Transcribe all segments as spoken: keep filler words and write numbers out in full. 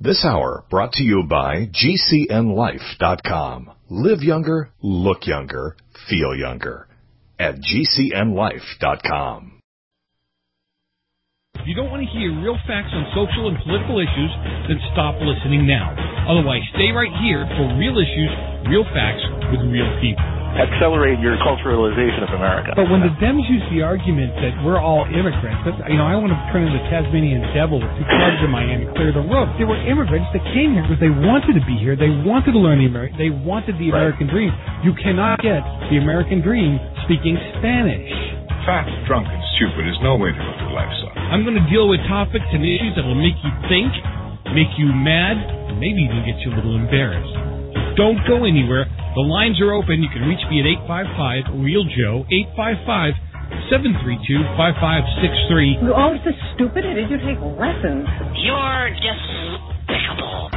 This hour brought to you by G C N life dot com. Live younger, look younger, feel younger at G C N life dot com. If you don't want to hear real facts on social and political issues, then stop listening now. Otherwise, stay right here for real issues, real facts with real people. Accelerate your culturalization of America. But when the Dems use the argument that we're all immigrants, that, you know, I want to turn into the Tasmanian devil with two clubs in my hand and clear the roof. There were immigrants that came here because they wanted to be here. They wanted to learn the American. They wanted the American right. dream. You cannot get the American dream speaking Spanish. Fat, drunk, and stupid is no way to live your life, son. I'm going to deal with topics and issues that will make you think, make you mad, and maybe even get you a little embarrassed. Don't go anywhere. The lines are open. You can reach me at eight five five, REAL Joe, eight five five, seven three two, five five six three. You're always so stupid. Did you take lessons? You're despicable.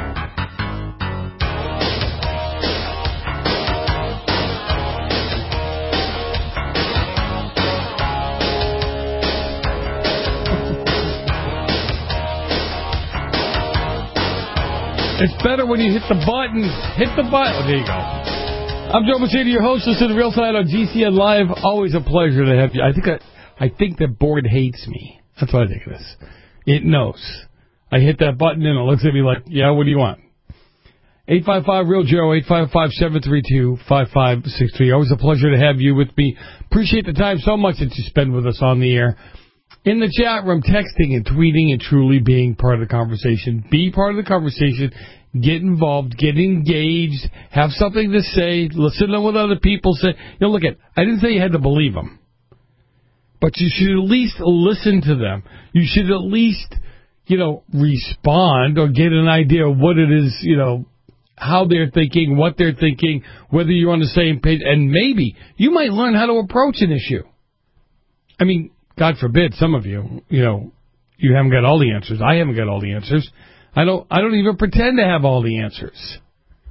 It's better when you hit the button. Hit the button. Oh, there you go. I'm Joe Machida, your host. Listen to Real Side on G C N Live. Always a pleasure to have you. I think I, I think that board hates me. That's what I think it is. It knows. I hit that button and it looks at me like, yeah, what do you want? eight five five, REAL Joe, eight five five, seven three two, five five six three. Always a pleasure to have you with me. Appreciate the time so much that you spend with us on the air. In the chat room, texting and tweeting and truly being part of the conversation. Be part of the conversation. Get involved. Get engaged. Have something to say. Listen to what other people say. You know, look at, I didn't say you had to believe them. But you should at least listen to them. You should at least, you know, respond or get an idea of what it is, you know, how they're thinking, what they're thinking, whether you're on the same page. And maybe you might learn how to approach an issue. I mean, God forbid, some of you, you know, you haven't got all the answers. I haven't got all the answers. I don't I don't even pretend to have all the answers.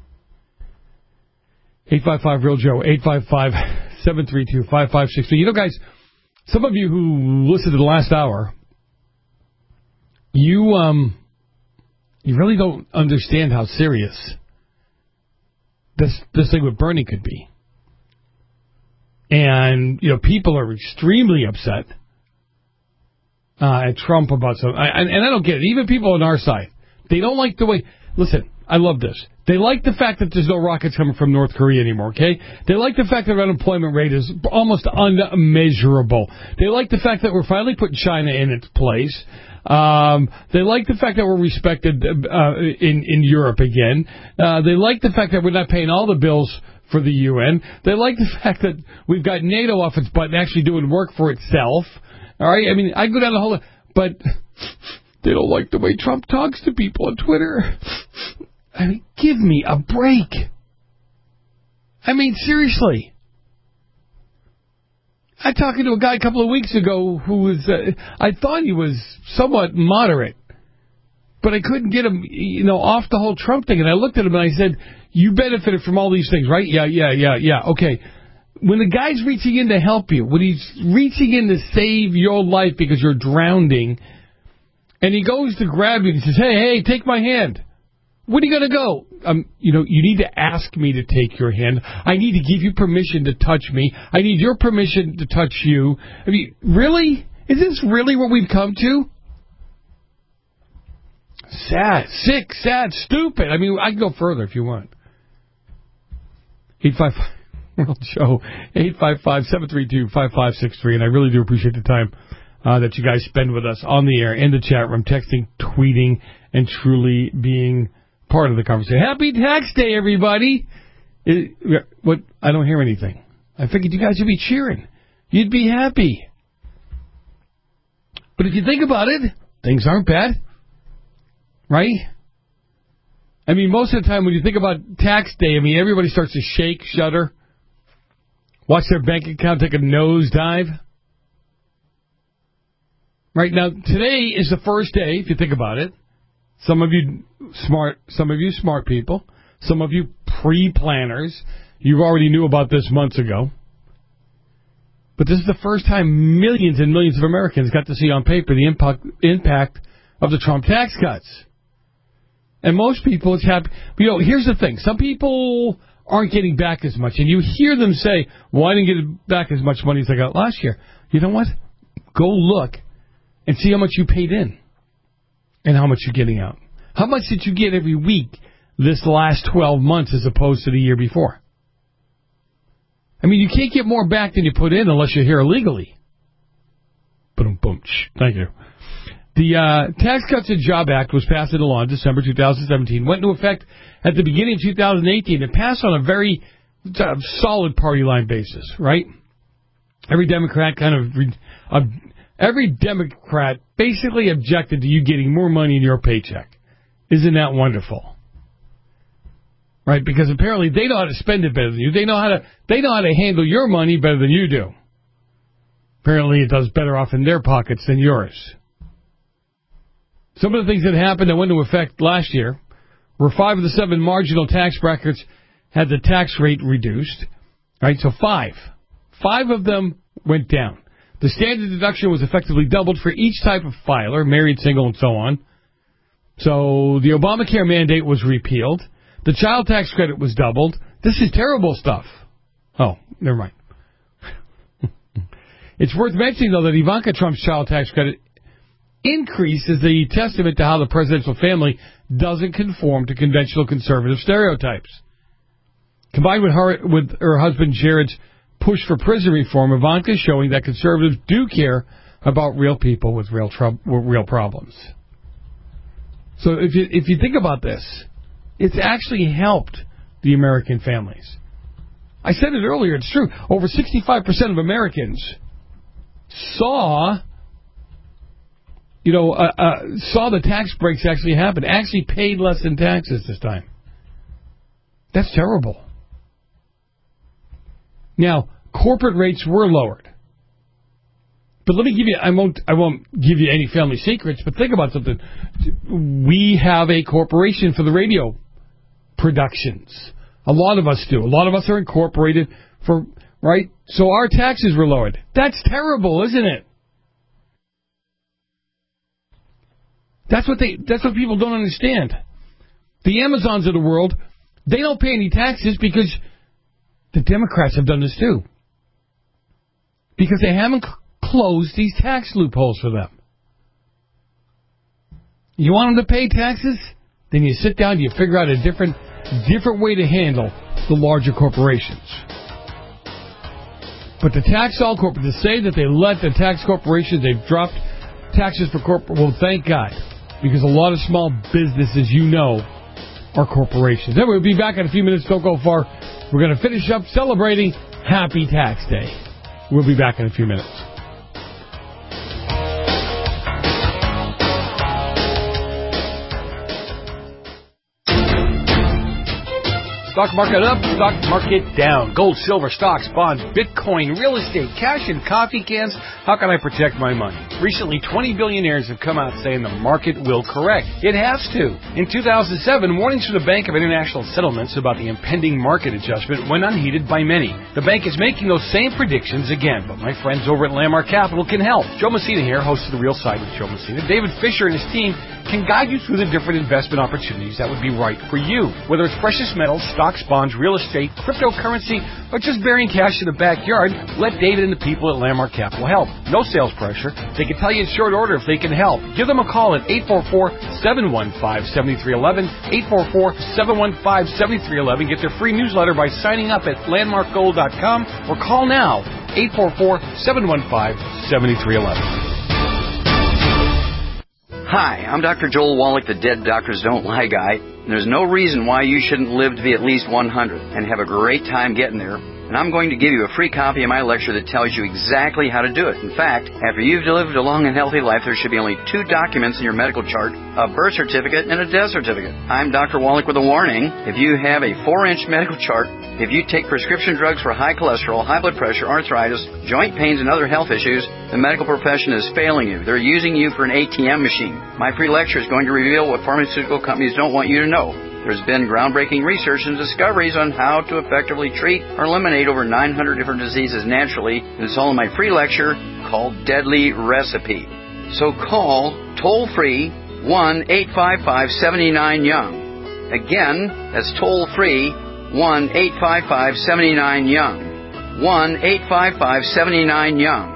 eight five five, REAL Joe, eight five five, seven three two, five five six three. You know, guys, some of you who listened to the last hour, you, um, you really don't understand how serious this, this thing with Bernie could be. And, you know, people are extremely upset Uh, at Trump about something. I, and, and I don't get it. Even people on our side, they don't like the way... Listen, I love this. They like the fact that there's no rockets coming from North Korea anymore, okay? They like the fact that our unemployment rate is almost unmeasurable. They like the fact that we're finally putting China in its place. Um, they like the fact that we're respected uh, in, in Europe again. Uh, they like the fact that we're not paying all the bills for the U N. They like the fact that we've got NATO off its butt and actually doing work for itself. All right, I mean, I go down the whole... But they don't like the way Trump talks to people on Twitter. I mean, give me a break. I mean, seriously. I was talking to a guy a couple of weeks ago who was... Uh, I thought he was somewhat moderate. But I couldn't get him, you know, off the whole Trump thing. And I looked at him and I said, you benefited from all these things, right? Yeah, yeah, yeah, yeah. Okay. When the guy's reaching in to help you, when he's reaching in to save your life because you're drowning, and he goes to grab you and says, hey, hey, take my hand. Where are you going to go? Um, you know, you need to ask me to take your hand. I need to give you permission to touch me. I need your permission to touch you. I mean, really? Is this really what we've come to? Sad, sick, sad, stupid. I mean, I can go further if you want. eight five five Real Joe, eight five five, seven three two, five five six three. And I really do appreciate the time uh, that you guys spend with us on the air, in the chat room, texting, tweeting, and truly being part of the conversation. Happy Tax Day, everybody. It, what? I don't hear anything. I figured you guys would be cheering. You'd be happy. But if you think about it, things aren't bad. Right? I mean, most of the time when you think about tax day, I mean, everybody starts to shake, shudder, watch their bank account take a nosedive. Right now, today is the first day, if you think about it. Some of you smart, some of you smart people, some of you pre-planners, you already knew about this months ago. But this is the first time millions and millions of Americans got to see on paper the impact, impact of the Trump tax cuts. And most people, it's happy. You know, here's the thing. Some people aren't getting back as much. And you hear them say, well, I didn't get back as much money as I got last year. You know what? Go look and see how much you paid in and how much you're getting out. How much did you get every week this last twelve months as opposed to the year before? I mean, you can't get more back than you put in unless you're here illegally. Boom, boom. Thank you. The uh, Tax Cuts and Job Act was passed into law in December two thousand seventeen, went into effect at the beginning of two thousand eighteen. It passed on a very uh, solid party line basis, right? Every Democrat kind of, uh, every Democrat basically objected to you getting more money in your paycheck. Isn't that wonderful? Right? Because apparently they know how to spend it better than you. They know how to, they know how to handle your money better than you do. Apparently it does better off in their pockets than yours. Some of the things that happened that went into effect last year were five of the seven marginal tax brackets had the tax rate reduced. Right? So five. Five of them went down. The standard deduction was effectively doubled for each type of filer, married, single, and so on. So the Obamacare mandate was repealed. The child tax credit was doubled. This is terrible stuff. Oh, never mind. It's worth mentioning, though, that Ivanka Trump's child tax credit increase is a testament to how the presidential family doesn't conform to conventional conservative stereotypes. Combined with her, with her husband Jared's push for prison reform, Ivanka is showing that conservatives do care about real people with real trou- with real problems. So if you if you think about this, it's actually helped the American families. I said it earlier, it's true. Over sixty-five percent of Americans saw, you know, uh, uh, saw the tax breaks actually happen, actually paid less in taxes this time. That's terrible. Now, corporate rates were lowered. But let me give you, I won't, I won't give you any family secrets, but think about something. We have a corporation for the radio productions. A lot of us do. A lot of us are incorporated for, right? So our taxes were lowered. That's terrible, isn't it? That's what they, that's what people don't understand. The Amazons of the world, they don't pay any taxes because the Democrats have done this too. Because they haven't c- closed these tax loopholes for them. You want them to pay taxes? Then you sit down and you figure out a different different way to handle the larger corporations. But the tax all corporate, to say that they let the tax corporations, they've dropped taxes for corporate, well, thank God. Because a lot of small businesses, you know, are corporations. Then we'll be back in a few minutes. Don't go far. We're going to finish up celebrating Happy Tax Day. We'll be back in a few minutes. Stock market up, stock market down. Gold, silver, stocks, bonds, Bitcoin, real estate, cash, and coffee cans. How can I protect my money? Recently, twenty billionaires have come out saying the market will correct. It has to. In two thousand seven, warnings from the Bank of International Settlements about the impending market adjustment went unheeded by many. The bank is making those same predictions again, but my friends over at Landmark Capital can help. Joe Messina here, host of The Real Side with Joe Messina. David Fisher and his team can guide you through the different investment opportunities that would be right for you. Whether it's precious metals, stocks, bonds, real estate, cryptocurrency, or just burying cash in the backyard, let David and the people at Landmark Capital help. No sales pressure. They can tell you in short order if they can help. Give them a call at eight four four, seven one five, seven three one one, eight four four, seven one five, seven three one one. Get their free newsletter by signing up at landmark gold dot com or call now, eight four four, seven one five, seven three one one. Hi, I'm Doctor Joel Wallach, the Dead Doctors Don't Lie guy. There's no reason why you shouldn't live to be at least one hundred and have a great time getting there. And I'm going to give you a free copy of my lecture that tells you exactly how to do it. In fact, after you've lived a long and healthy life, there should be only two documents in your medical chart, a birth certificate and a death certificate. I'm Doctor Wallach with a warning. If you have a four-inch medical chart, if you take prescription drugs for high cholesterol, high blood pressure, arthritis, joint pains, and other health issues, the medical profession is failing you. They're using you for an A T M machine. My free lecture is going to reveal what pharmaceutical companies don't want you to know. There's been groundbreaking research and discoveries on how to effectively treat or eliminate over nine hundred different diseases naturally, and it's all in my free lecture called Deadly Recipe. So call toll-free one eight five five, seven nine, YOUNG. Again, that's toll-free, one eight five five, seven nine, YOUNG. one eight five five, seven nine, YOUNG.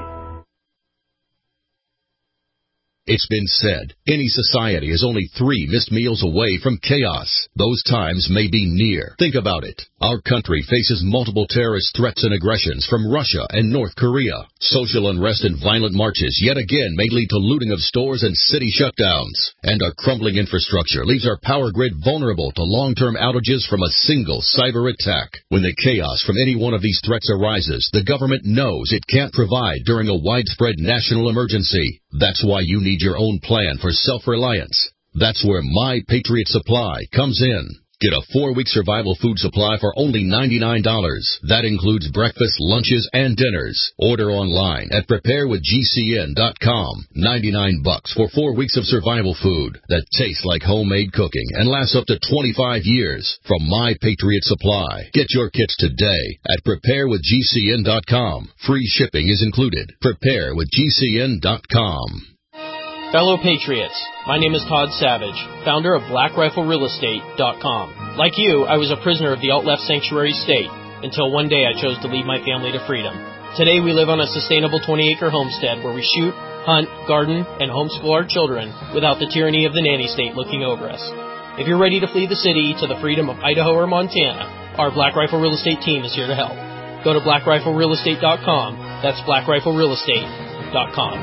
It's been said, any society is only three missed meals away from chaos. Those times may be near. Think about it. Our country faces multiple terrorist threats and aggressions from Russia and North Korea. Social unrest and violent marches yet again may lead to looting of stores and city shutdowns. And our crumbling infrastructure leaves our power grid vulnerable to long-term outages from a single cyber attack. When the chaos from any one of these threats arises, the government knows it can't provide during a widespread national emergency. That's why you need your own plan for self-reliance. That's where My Patriot Supply comes in. Get a four-week survival food supply for only ninety-nine dollars. That includes breakfast, lunches, and dinners. Order online at prepare with G C N dot com. ninety-nine bucks for four weeks of survival food that tastes like homemade cooking and lasts up to twenty-five years from My Patriot Supply. Get your kits today at prepare with G C N dot com. Free shipping is included. prepare with G C N dot com. Fellow Patriots, my name is Todd Savage, founder of Black Rifle Real Estate dot com. Like you, I was a prisoner of the alt-left sanctuary state until one day I chose to lead my family to freedom. Today we live on a sustainable twenty-acre homestead where we shoot, hunt, garden, and homeschool our children without the tyranny of the nanny state looking over us. If you're ready to flee the city to the freedom of Idaho or Montana, our Black Rifle Real Estate team is here to help. Go to Black Rifle Real Estate dot com. That's Black Rifle Real Estate dot com.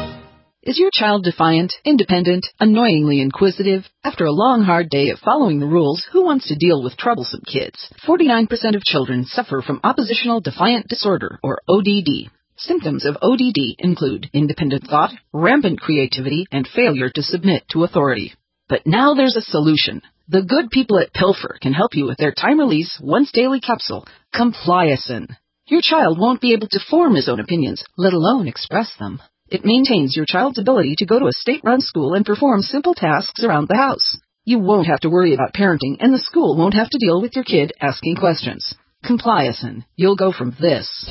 Is your child defiant, independent, annoyingly inquisitive? After a long, hard day of following the rules, who wants to deal with troublesome kids? forty-nine percent of children suffer from oppositional defiant disorder, or O D D. Symptoms of O D D include independent thought, rampant creativity, and failure to submit to authority. But now there's a solution. The good people at Pilfer can help you with their time-release, once-daily capsule, Compliacin. Your child won't be able to form his own opinions, let alone express them. It maintains your child's ability to go to a state-run school and perform simple tasks around the house. You won't have to worry about parenting, and the school won't have to deal with your kid asking questions. Compliacin. You'll go from this. Quit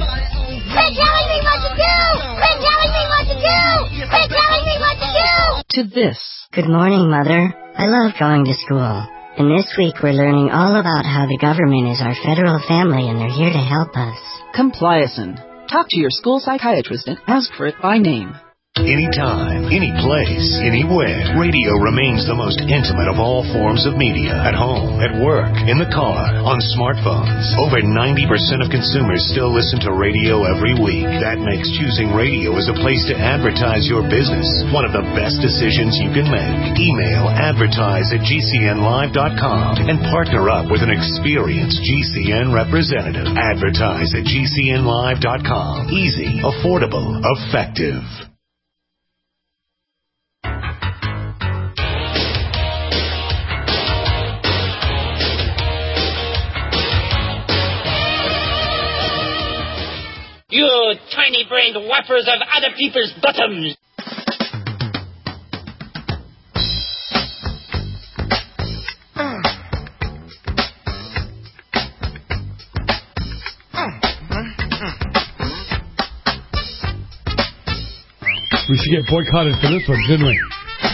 telling me what to do! Quit telling me what to do! Quit telling me what to do! To this. Good morning, Mother. I love going to school. And this week we're learning all about how the government is our federal family and they're here to help us. Compliacin. Talk to your school psychiatrist and ask for it by name. Anytime, any place, anywhere, radio remains the most intimate of all forms of media. At home, at work, in the car, on smartphones. Over ninety percent of consumers still listen to radio every week. That makes choosing radio as a place to advertise your business one of the best decisions you can make. Email advertise at G C N live dot com and partner up with an experienced G C N representative. Advertise at G C N live dot com. Easy, affordable, effective. You tiny-brained whappers of other people's bottoms! We should get boycotted for this one, shouldn't we?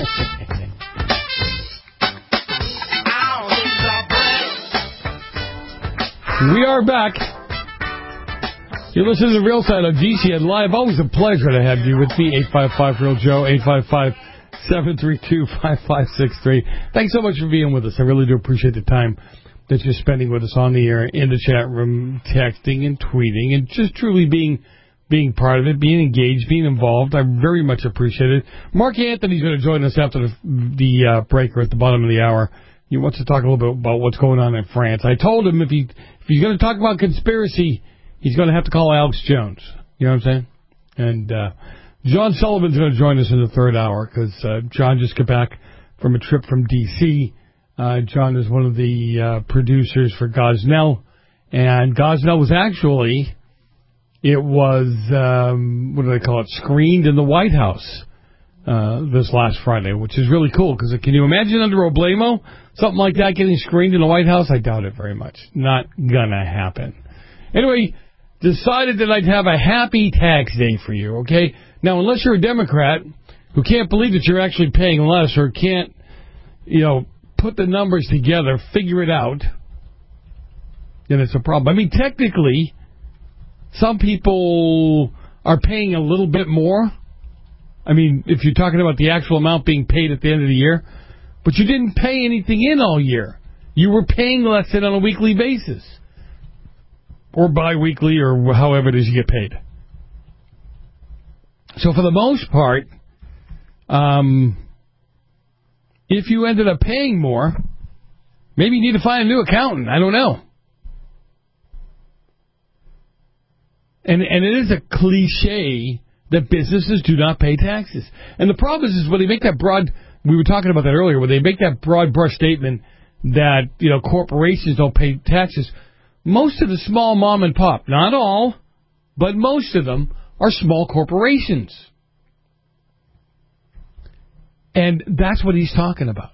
We are back. You're listening to The Real Side on G C N Live. Always a pleasure to have you with me. eight five five Real Joe, eight five five, seven three two, five five six three. Thanks so much for being with us. I really do appreciate the time that you're spending with us on the air, in the chat room, texting and tweeting, and just truly being being part of it, being engaged, being involved. I very much appreciate it. Mark Anthony's going to join us after the, the uh, break or at the bottom of the hour. He wants to talk a little bit about what's going on in France. I told him if he if he's going to talk about conspiracy, he's going to have to call Alex Jones. You know what I'm saying? And uh, John Sullivan's going to join us in the third hour because uh, John just got back from a trip from D C Uh, John is one of the uh, producers for Gosnell. And Gosnell was actually, it was, um, what do they call it, screened in the White House uh, this last Friday, which is really cool because can you imagine under Oblamo, something like that getting screened in the White House? I doubt it very much. Not going to happen. Anyway, decided that I'd have a happy tax day for you, okay? Now, unless you're a Democrat, who can't believe that you're actually paying less or can't, you know, put the numbers together, figure it out, then it's a problem. I mean, technically, some people are paying a little bit more. I mean, if you're talking about the actual amount being paid at the end of the year, but you didn't pay anything in all year. You were paying less than on a weekly basis. Or bi-weekly, or however it is you get paid. So for the most part, um, if you ended up paying more, maybe you need to find a new accountant. I don't know. And and it is a cliche that businesses do not pay taxes. And the problem is, is when they make that broad, we were talking about that earlier, when they make that broad brush statement that, you know, corporations don't pay taxes, most of the small mom and pop, not all, but most of them are small corporations. And that's what he's talking about.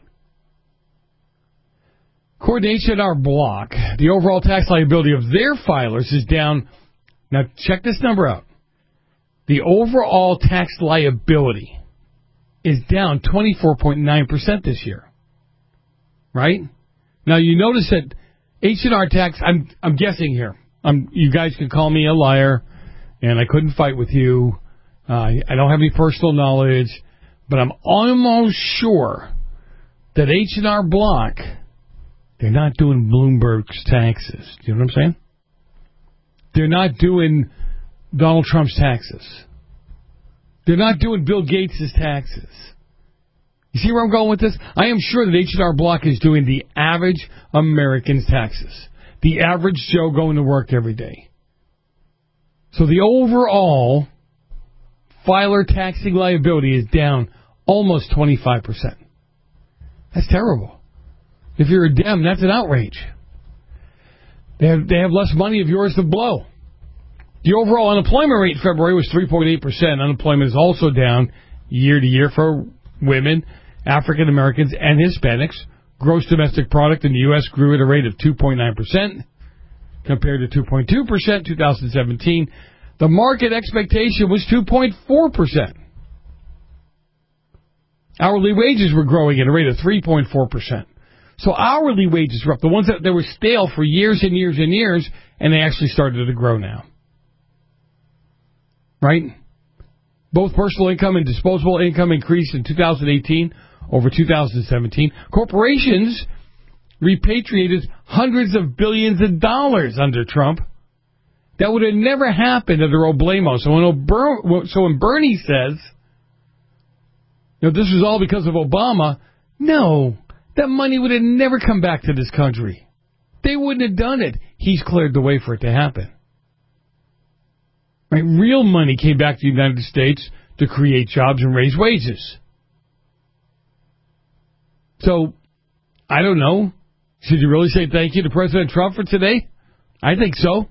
According to H and R Block, the overall tax liability of their filers is down. Now, check this number out. The overall tax liability is down twenty-four point nine percent this year. Right? Now, you notice that H and R tax, I'm I'm guessing here. I'm, you guys can call me a liar, and I couldn't fight with you. Uh, I don't have any personal knowledge, but I'm almost sure that H and R Block, they're not doing Bloomberg's taxes. Do you know what I'm saying? They're not doing Donald Trump's taxes. They're not doing Bill Gates' taxes. You see where I'm going with this? I am sure that H and R Block is doing the average American's taxes. The average Joe going to work every day. So the overall filer taxing liability is down almost twenty-five percent. That's terrible. If you're a Dem, that's an outrage. They have, they have less money of yours to blow. The overall unemployment rate in February was three point eight percent. Unemployment is also down year to year for women, African Americans, and Hispanics. Gross domestic product in the U S grew at a rate of two point nine percent compared to two point two percent in two thousand seventeen. The market expectation was two point four percent. Hourly wages were growing at a rate of three point four percent. So hourly wages were up. The ones that, that were stale for years and years and years, and they actually started to grow now. Right? Both personal income and disposable income increased in two thousand eighteen over two thousand seventeen. Corporations repatriated hundreds of billions of dollars under Trump. That would have never happened under Obama. So when, Ober- so when Bernie says, you know, this was all because of Obama, no, that money would have never come back to this country. They wouldn't have done it. He's cleared the way for it to happen. Right? Real money came back to the United States to create jobs and raise wages. So, I don't know. Should you really say thank you to President Trump for today? I think so.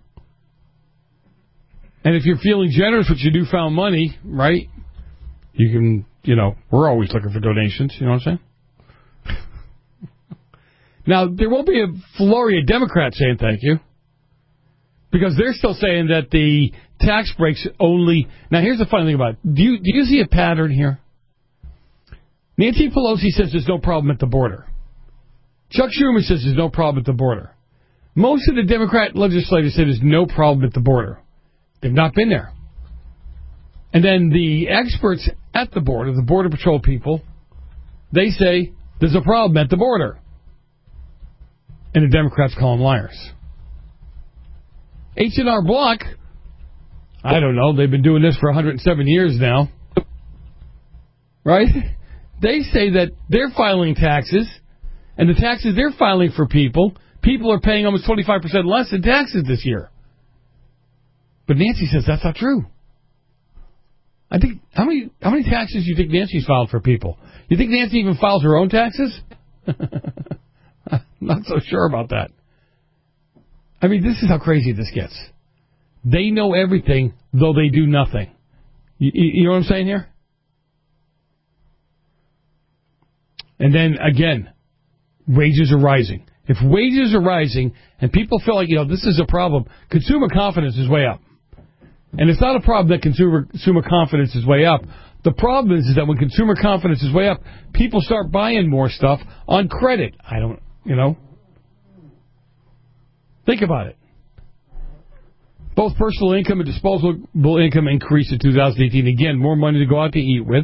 And if you're feeling generous with your newfound money, right, you can, you know, we're always looking for donations, you know what I'm saying? Now, there won't be a flurry of Democrats saying thank you, because they're still saying that the tax breaks only... Now, here's the funny thing about it. Do you, do you see a pattern here? Nancy Pelosi says there's no problem at the border. Chuck Schumer says there's no problem at the border. Most of the Democrat legislators say there's no problem at the border. They've not been there. And then the experts at the border, the Border Patrol people, they say there's a problem at the border. And the Democrats call them liars. H and R Block, I don't know, they've been doing this for one hundred seven years now. Right? They say that they're filing taxes, and the taxes they're filing for people, people are paying almost twenty-five percent less in taxes this year. But Nancy says that's not true. I think, how many how many taxes do you think Nancy's filed for people? You think Nancy even files her own taxes? I'm not so sure about that. I mean, this is how crazy this gets. They know everything, though they do nothing. You, you know what I'm saying here? And then, again, wages are rising. If wages are rising and people feel like, you know, this is a problem, consumer confidence is way up. And it's not a problem that consumer consumer confidence is way up. The problem is, is that when consumer confidence is way up, people start buying more stuff on credit. I don't, you know. Think about it. Both personal income and disposable income increased in two thousand eighteen. Again, more money to go out to eat with.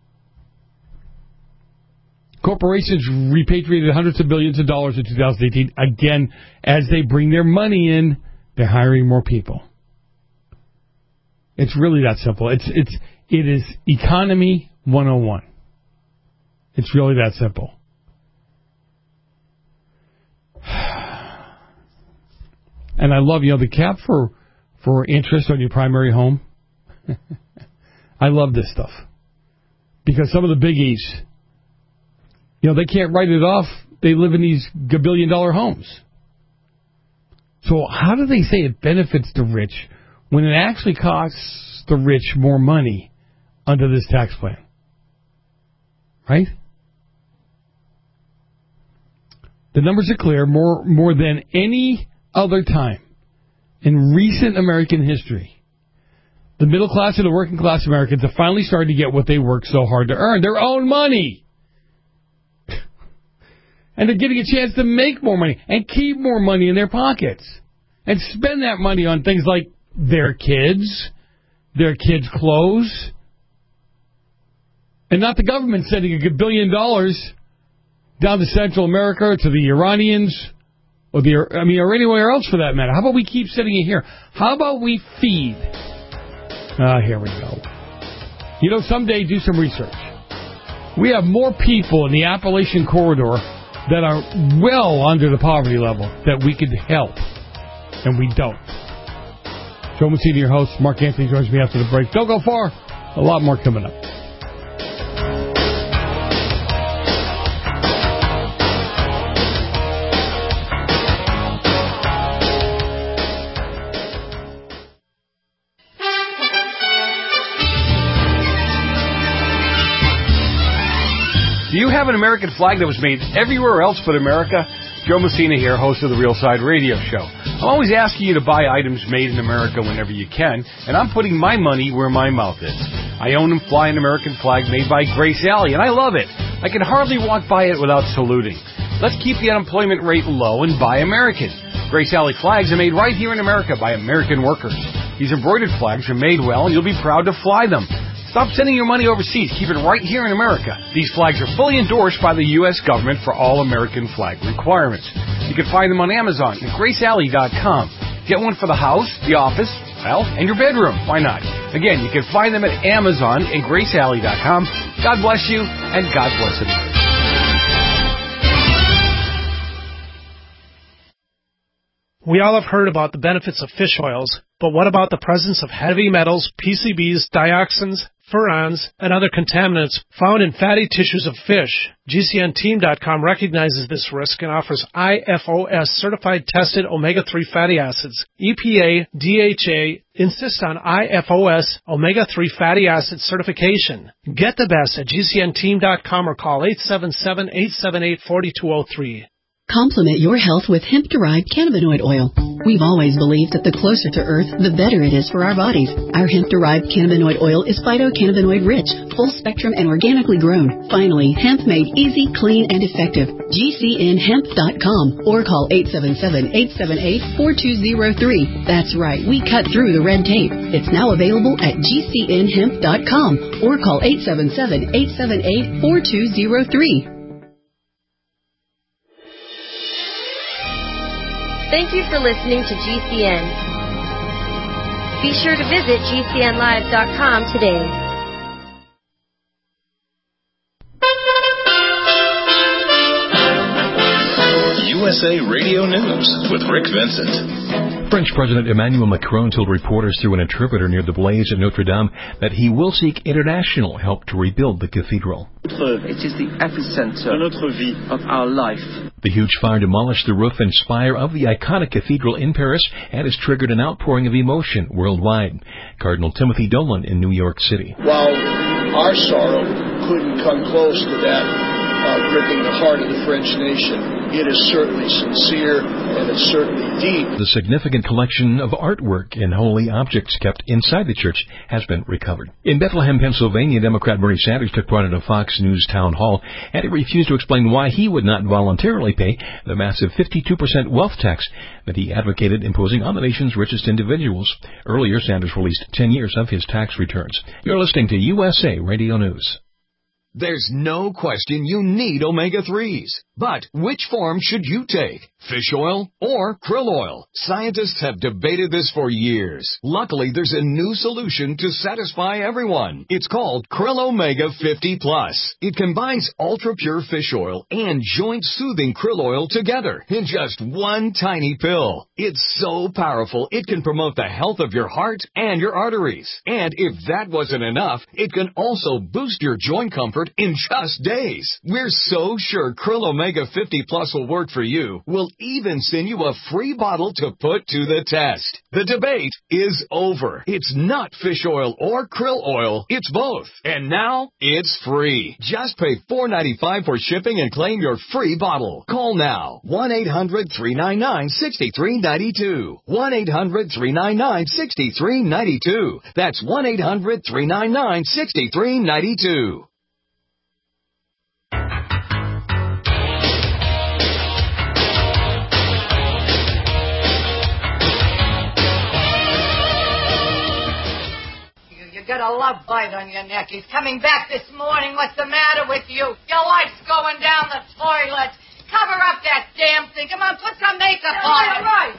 Corporations repatriated hundreds of billions of dollars in two thousand eighteen. Again, as they bring their money in, they're hiring more people. It's really that simple. It's it's it is economy one oh one. It's really that simple. And I love, you know, the cap for for interest on your primary home. I love this stuff. Because some of the biggies, you know, they can't write it off. They live in these gabillion dollar homes. So how do they say it benefits the rich when it actually costs the rich more money under this tax plan? Right? The numbers are clear. More, more than any other time in recent American history, the middle class and the working class Americans have finally started to get what they worked so hard to earn, their own money. And they're getting a chance to make more money and keep more money in their pockets and spend that money on things like their kids, their kids' clothes, and not the government sending a billion dollars down to Central America, to the Iranians, or the, I mean, or anywhere else for that matter. How about we keep sending it here? How about we feed? Ah, here we go. You know, someday do some research. We have more people in the Appalachian Corridor that are well under the poverty level that we could help, and we don't. Joe Messina, your host. Mark Anthony joins me after the break. Don't go far. A lot more coming up. Do you have an American flag that was made everywhere else but America? Joe Messina here, host of the Real Side Radio Show. I'm always asking you to buy items made in America whenever you can, and I'm putting my money where my mouth is. I own and fly an American flag made by Grace Alley, and I love it. I can hardly walk by it without saluting. Let's keep the unemployment rate low and buy American. Grace Alley flags are made right here in America by American workers. These embroidered flags are made well, and you'll be proud to fly them. Stop sending your money overseas. Keep it right here in America. These flags are fully endorsed by the U S government for all American flag requirements. You can find them on Amazon and Grace Alley dot com. Get one for the house, the office, well, and your bedroom. Why not? Again, you can find them at Amazon and Grace Alley dot com. God bless you, and God bless America. We all have heard about the benefits of fish oils, but what about the presence of heavy metals, P C Bs, dioxins, furans, and other contaminants found in fatty tissues of fish? G C N team dot com recognizes this risk and offers I F O S certified tested omega three fatty acids. E P A, D H A insist on I F O S omega three fatty acid certification. Get the best at G C N team dot com or call eight seven seven, eight seven eight, four two zero three. Complement your health with hemp-derived cannabinoid oil. We've always believed that the closer to Earth, the better it is for our bodies. Our hemp-derived cannabinoid oil is phytocannabinoid rich, full spectrum, and organically grown. Finally, hemp made easy, clean, and effective. G C N hemp dot com or call eight seven seven, eight seven eight, four two zero three. That's right, we cut through the red tape. It's now available at G C N hemp dot com or call eight seven seven, eight seven eight, four two zero three. Thank you for listening to G C N. Be sure to visit G C N live dot com today. U S A Radio News with Rick Vincent. French President Emmanuel Macron told reporters through an interpreter near the blaze at Notre Dame that he will seek international help to rebuild the cathedral. It is the epicenter of our life. The huge fire demolished the roof and spire of the iconic cathedral in Paris and has triggered an outpouring of emotion worldwide. Cardinal Timothy Dolan in New York City. While our sorrow couldn't come close to that uh, gripping the heart of the French nation. It is certainly sincere, and it's certainly deep. The significant collection of artwork and holy objects kept inside the church has been recovered. In Bethlehem, Pennsylvania, Democrat Bernie Sanders took part in a Fox News town hall, and he refused to explain why he would not voluntarily pay the massive fifty-two percent wealth tax that he advocated imposing on the nation's richest individuals. Earlier, Sanders released ten years of his tax returns. You're listening to U S A Radio News. There's no question you need omega threes. But which form should you take? Fish oil or krill oil? Scientists have debated this for years. Luckily, there's a new solution to satisfy everyone. It's called Krill Omega fifty plus. It combines ultra-pure fish oil and joint-soothing krill oil together in just one tiny pill. It's so powerful, it can promote the health of your heart and your arteries. And if that wasn't enough, it can also boost your joint comfort in just days. We're so sure Krill Omega fifty plus will work for you. We'll even send you a free bottle to put to the test. The debate is over. It's not fish oil or krill oil. It's both. And now it's free. Just pay four dollars and ninety-five cents for shipping and claim your free bottle. Call now. one eight hundred three nine nine six three nine two. one eight hundred three nine nine six three nine two. That's one eight hundred three nine nine six three nine two. You got a love bite on your neck. He's coming back this morning. What's the matter with you? Your wife's going down the toilet. Cover up that damn thing. Come on, put some makeup on. All right.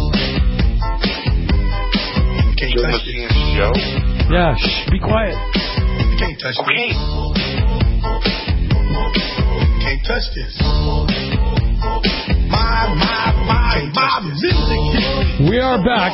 Can't touch this show. Yeah, shh, be quiet. You can't touch okay. this. Can't touch this. My, my, my, my music. We are back.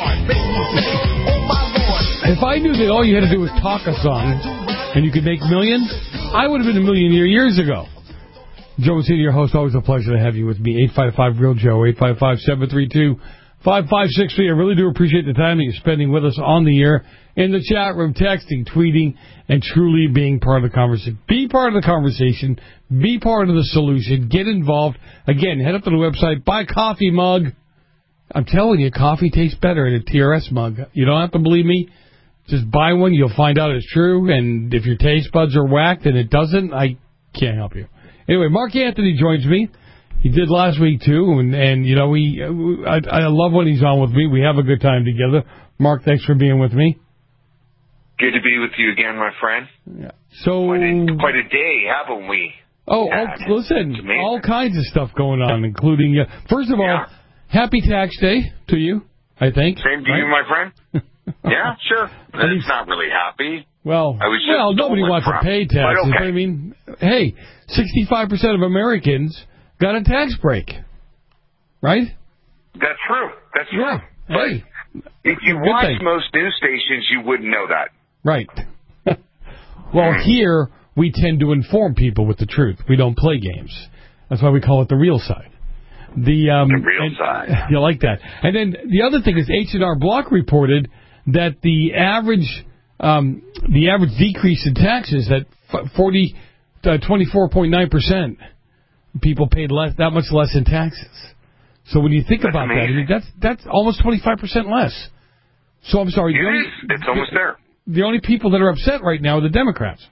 If I knew that all you had to do was talk a song and you could make millions, I would have been a millionaire years ago. Joe Messina, your host, always a pleasure to have you with me. eight five five real Joe, eight five five, seven three two, five five six three. I really do appreciate the time that you're spending with us on the air, in the chat room, texting, tweeting, and truly being part of the conversation. Be part of the conversation. Be part of the solution. Get involved. Again, head up to the website, buy a coffee mug. I'm telling you, coffee tastes better in a T R S mug. You don't have to believe me. Just buy one. You'll find out it's true. And if your taste buds are whacked and it doesn't, I can't help you. Anyway, Mark Anthony joins me. He did last week, too. And, and you know, we I, I love when he's on with me. We have a good time together. Mark, thanks for being with me. Good to be with you again, my friend. Yeah. So Quite a, quite a day, haven't we? Oh, all, listen, all kinds of stuff going on, including, uh, first of all, yeah. Happy Tax Day to you, I think. Same to right? you, my friend. Yeah, sure. It's not really happy. Well, I was just well, nobody wants from. to pay taxes. But, okay. but I mean, hey, sixty-five percent of Americans got a tax break, right? That's true. That's true. Yeah. Hey, if you watch thing. most news stations, you wouldn't know that. Right. Well, here we tend to inform people with the truth. We don't play games. That's why we call it the real side. The, um, the real and, side. You like that. And then the other thing is H and R Block reported that the average um, the average decrease in taxes, that forty, uh, twenty-four point nine percent people paid less, that much less in taxes. So when you think that's about amazing. that, I mean, that's, that's almost twenty-five percent less. So I'm sorry. It the only, is. It's almost there. The only people that are upset right now are the Democrats.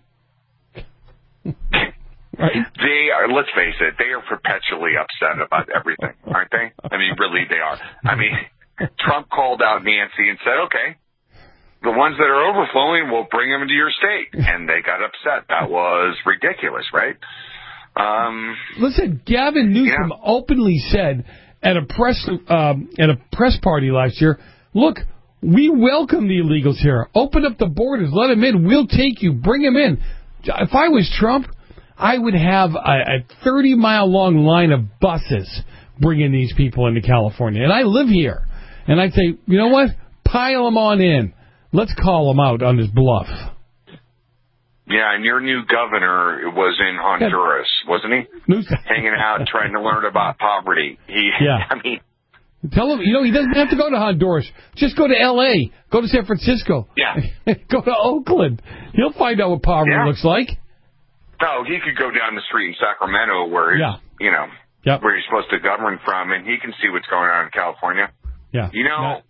Right? They are, let's face it, they are perpetually upset about everything, aren't they? I mean, really, they are. I mean, Trump called out Nancy and said, okay, the ones that are overflowing, we'll bring them into your state. And they got upset. That was ridiculous, right? Um, Listen, Gavin Newsom yeah. openly said at a press um, at a press party last year, look, we welcome the illegals here. Open up the borders. Let them in. We'll take you. Bring them in. If I was Trump, I would have a thirty-mile-long line of buses bringing these people into California. And I live here. And I'd say, you know what? Pile them on in. Let's call them out on this bluff. Yeah, and your new governor was in Honduras, wasn't he? Hanging out, trying to learn about poverty. He, yeah. I mean... Tell him, you know, he doesn't have to go to Honduras. Just go to L A. Go to San Francisco. Yeah. Go to Oakland. He'll find out what poverty yeah. looks like. No, he could go down the street in Sacramento where he's, Yeah. you know, Yep. where he's supposed to govern from, and he can see what's going on in California. Yeah. You know, Not-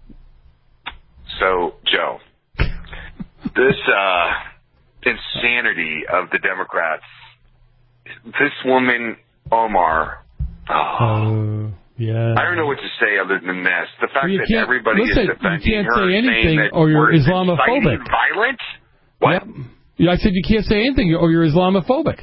so, Joe, this uh, insanity of the Democrats, this woman, Omar, oh, Uh, yeah. I don't know what to say other than this. The fact Well, you that can't- everybody listen, is you defending can't her, say saying anything that or you're we're Islamophobic. inciting violence? What? Yep. Yeah, I said you can't say anything or you're Islamophobic.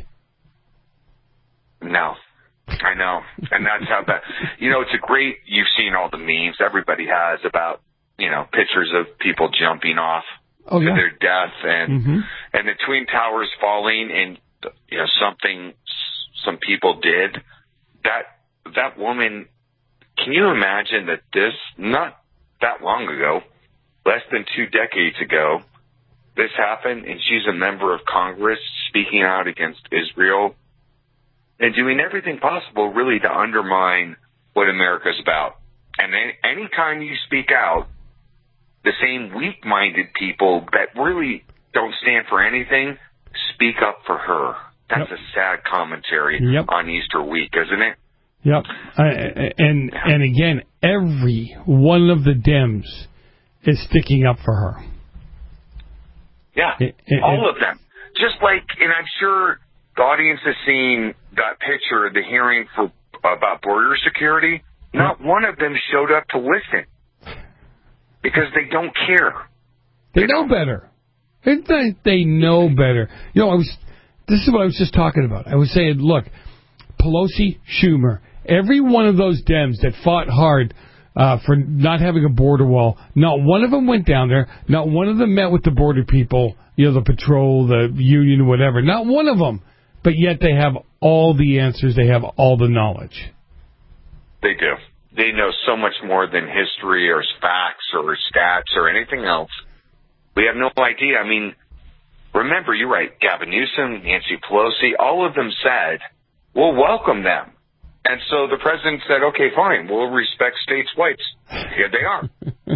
No. I know. And that's how bad. You know, it's a great, you've seen all the memes everybody has about, you know, pictures of people jumping off Oh, to yeah. their death and, Mm-hmm. and the Twin Towers falling and, you know, something some people did. That, that woman, can you imagine that this, not that long ago, less than two decades ago, this happened and she's a member of Congress speaking out against Israel and doing everything possible really to undermine what America's about. And then anytime you speak out, the same weak-minded people that really don't stand for anything speak up for her. That's Yep. a sad commentary Yep. on Easter week, isn't it? Yep. I, and and again, every one of the Dems is sticking up for her. Yeah, It- it- all it- of them. Just like, and I'm sure the audience has seen that picture of the hearing for about border security. Not one of them showed up to listen because they don't care. They, they know better. They, they, they know better. You know, I was. This is what I was just talking about. I was saying, look, Pelosi, Schumer, every one of those Dems that fought hard uh, for not having a border wall, not one of them went down there. Not one of them met with the border people, you know, the patrol, the union, whatever. Not one of them. But yet they have all the answers. They have all the knowledge. They do. They know so much more than history or facts or stats or anything else. We have no idea. I mean, remember, you're right, Gavin Newsom, Nancy Pelosi, all of them said, we'll welcome them. And so the president said, okay, fine, we'll respect states' rights. Here they are.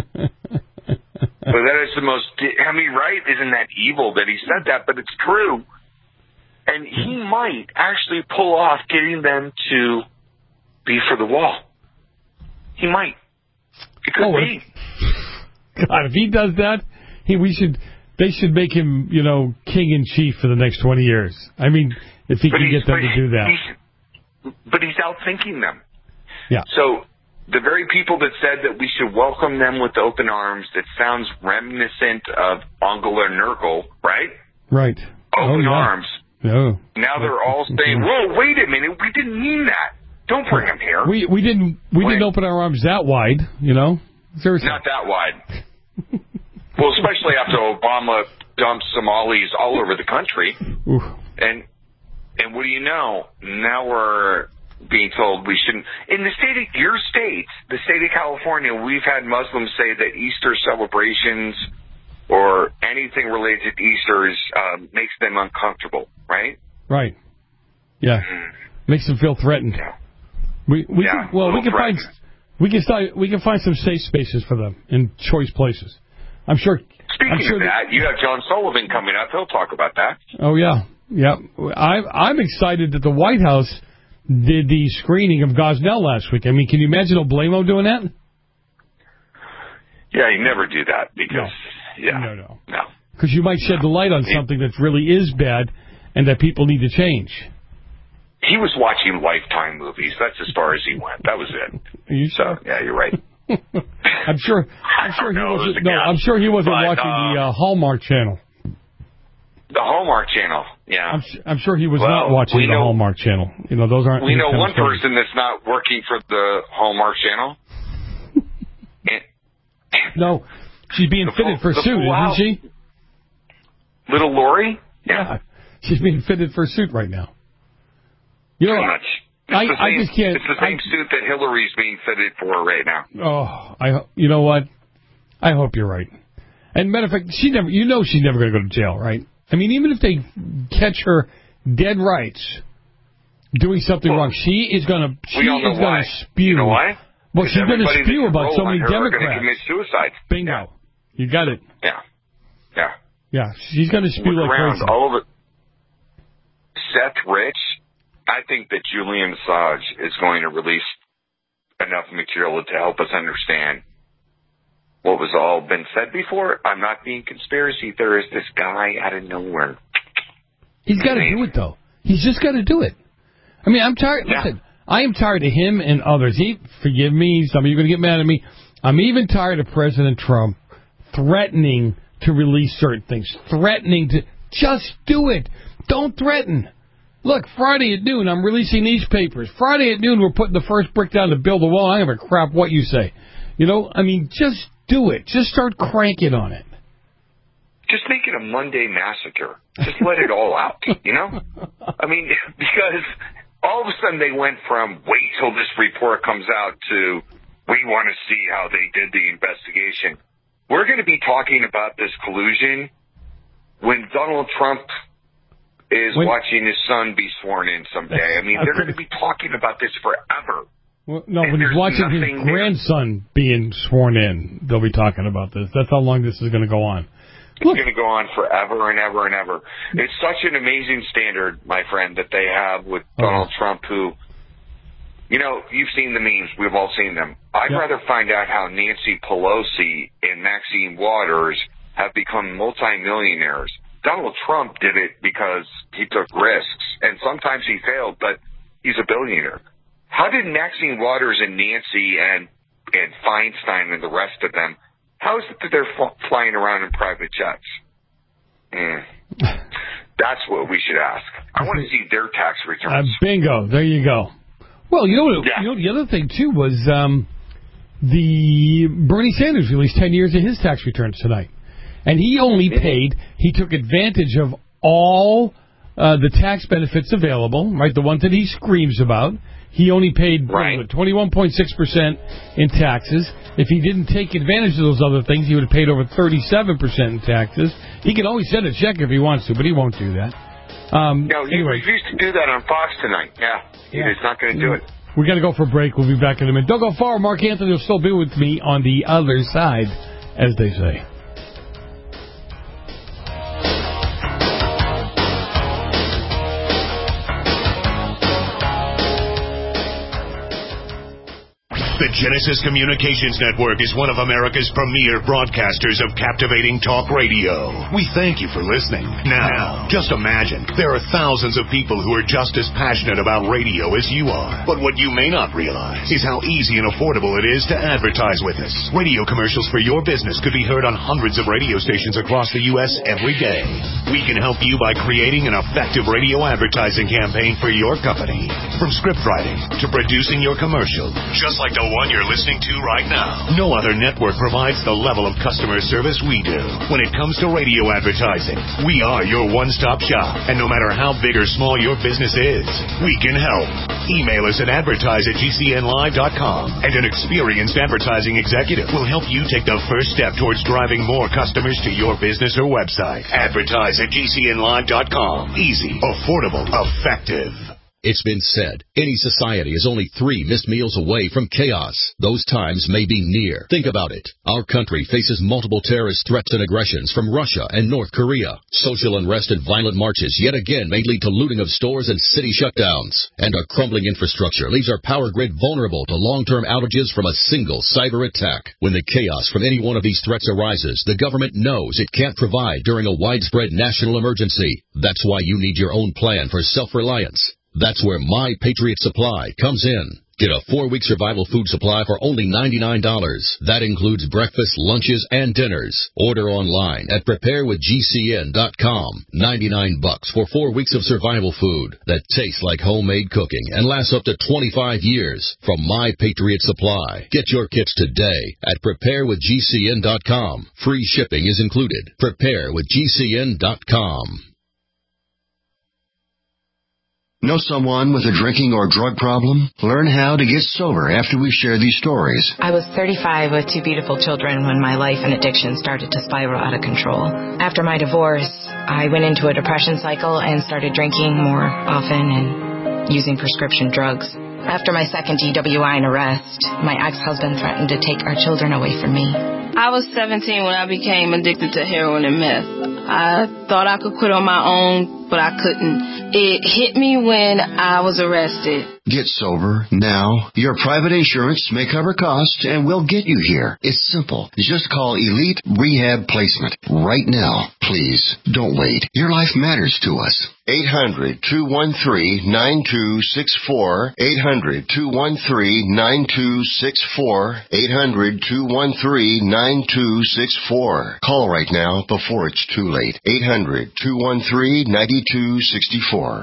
But that is the most, I mean, right? Isn't that evil that he said that? But it's true. And he might actually pull off getting them to be for the wall. He might. It could oh, be. God, if he does that, he we should they should make him, you know, king in chief for the next twenty years. I mean, if he But can he's- get them but to do that. he's- But he's outthinking them. Yeah. So the very people that said that we should welcome them with open arms, that sounds reminiscent of Angela Merkel, right? Right. Open oh, yeah. arms. No. Now they're all saying, whoa, wait a minute, we didn't mean that. Don't bring them here. We we didn't we When- didn't open our arms that wide, you know. Seriously. Not that wide. Well, especially after Obama dumped Somalis all over the country. Oof. And and what do you know? Now we're being told we shouldn't. In the state of your state, the state of California, we've had Muslims say that Easter celebrations or anything related to Easter is, um, makes them uncomfortable, right? Right. Yeah. Mm. Makes them feel threatened. We we Yeah, can, well a we little can find we can start, we can find some safe spaces for them in choice places. I'm sure. Speaking I'm sure of that, you have John Sullivan coming up. He'll talk about that. Oh yeah, yeah. I I'm excited that the White House did the screening of Gosnell last week. I mean, can you imagine Oblamo doing that? Yeah, you never do that because no. yeah, no, no, no, because you might shed the light on something that really is bad and that people need to change. He was watching Lifetime movies. That's as far as he went. That was it. Are you so yeah, you're right. I'm sure. I'm sure he know, wasn't. it was a No, guess. I'm sure he wasn't But, watching uh, the uh, Hallmark Channel. The Hallmark Channel. Yeah. I'm, I'm sure he was Well, not watching we the know- Hallmark Channel. You know, those aren't. We his know kind of one stories. person that's not working for the Hallmark Channel. And, No, she's being The fitted full- for the suit, full house. isn't she? Little Lori? Yeah. She's being fitted for suit right now. You know, Pretty much. It's I, the I same, just can't. It's the same I, suit that Hillary's being fitted for right now. oh, I. You know what? I hope you're right. And matter of fact, she never. You know, she's never going to go to jail, right? I mean, even if they catch her dead rights doing something Well, wrong, she is going to. She we all know is going why. to spew. You know why? Well, Because she's going to everybody spew that about can so roll many on her are going to Democrats. commit suicide. Bingo. Yeah. You got it. Yeah. Yeah. Yeah, she's going to spew Look like around crazy. all over. Seth Rich, I think that Julian Assange is going to release enough material to help us understand what was all been said before. I'm not being conspiracy theorist. This guy out of nowhere. He's got to do it, though. He's just got to do it. I mean, I'm tired. Yeah. Listen, I am tired of him and others. He, forgive me. Some of you are going to get mad at me. I'm even tired of President Trump threatening to release certain things. Threatening to... Just do it. Don't threaten. Look, Friday at noon, I'm releasing these papers. Friday at noon, we're putting the first brick down to build the wall. I don't give a crap what you say. You know, I mean, just do it. Just start cranking on it. Just make it a Monday massacre. Just let it all out, you know? I mean, because all of a sudden they went from wait till this report comes out to we want to see how they did the investigation. We're going to be talking about this collusion when Donald Trump is when, watching his son be sworn in someday. I mean, they're going to be talking about this forever. Well, no, when he's watching his grandson there. being sworn in, they'll be talking about this. That's how long this is going to go on. It's Look. going to go on forever and ever and ever. It's such an amazing standard, my friend, that they have with oh. Donald Trump, who, you know, you've seen the memes. We've all seen them. I'd yep. rather find out how Nancy Pelosi and Maxine Waters have become multimillionaires. Donald Trump did it because he took risks, and sometimes he failed, but he's a billionaire. How did Maxine Waters and Nancy and and Feinstein and the rest of them, how is it that they're f- flying around in private jets? Mm. That's what we should ask. I want to see their tax returns. Uh, bingo. There you go. Well, you know, yeah. you know, the other thing, too, was um, the Bernie Sanders released ten years of his tax returns tonight. And he only paid, he took advantage of all uh, the tax benefits available, right, the ones that he screams about. He only paid right. twenty-one point six percent in taxes. If he didn't take advantage of those other things, he would have paid over thirty-seven percent in taxes. He can always send a check if he wants to, but he won't do that. Um, no, he anyway. refused to do that on Fox tonight. Yeah, yeah. He's not going to do it. We're going to go for a break. We'll be back in a minute. Don't go far. Mark Anthony will still be with me on the other side, as they say. The Genesis Communications Network is one of America's premier broadcasters of captivating talk radio. We thank you for listening. Now, just imagine, there are thousands of people who are just as passionate about radio as you are. But what you may not realize is how easy and affordable it is to advertise with us. Radio commercials for your business could be heard on hundreds of radio stations across the U S every day. We can help you by creating an effective radio advertising campaign for your company. From script writing to producing your commercial, just like the one you're listening to right now. No other network provides the level of customer service we do. When it comes to radio advertising, we are your one-stop shop. And no matter how big or small your business is, we can help. Email us at advertise at g c n live dot com, and an experienced advertising executive will help you take the first step towards driving more customers to your business or website. Advertise at g c n live dot com. Easy, affordable, effective. It's been said, any society is only three missed meals away from chaos. Those times may be near. Think about it. Our country faces multiple terrorist threats and aggressions from Russia and North Korea. Social unrest and violent marches yet again may lead to looting of stores and city shutdowns. And our crumbling infrastructure leaves our power grid vulnerable to long-term outages from a single cyber attack. When the chaos from any one of these threats arises, the government knows it can't provide during a widespread national emergency. That's why you need your own plan for self-reliance. That's where My Patriot Supply comes in. Get a four-week survival food supply for only ninety-nine dollars. That includes breakfast, lunches, and dinners. Order online at prepare with g c n dot com. ninety-nine bucks for four weeks of survival food that tastes like homemade cooking and lasts up to twenty-five years from My Patriot Supply. Get your kits today at prepare with g c n dot com. Free shipping is included. prepare with g c n dot com. Know someone with a drinking or drug problem? Learn how to get sober after we share these stories. I was thirty-five with two beautiful children when my life and addiction started to spiral out of control. After my divorce, I went into a depression cycle and started drinking more often and using prescription drugs. After my second D W I and arrest, my ex-husband threatened to take our children away from me. I was seventeen when I became addicted to heroin and meth. I thought I could quit on my own, but I couldn't. It hit me when I was arrested. Get sober now. Your private insurance may cover costs and will get you here. It's simple. Just call Elite Rehab Placement right now. Please, don't wait. Your life matters to us. eight hundred, two one three, nine two six four. eight hundred, two one three, nine two six four. eight hundred, two one three, nine two six four. Call right now before it's too late. eight hundred, two one three, nine two six four.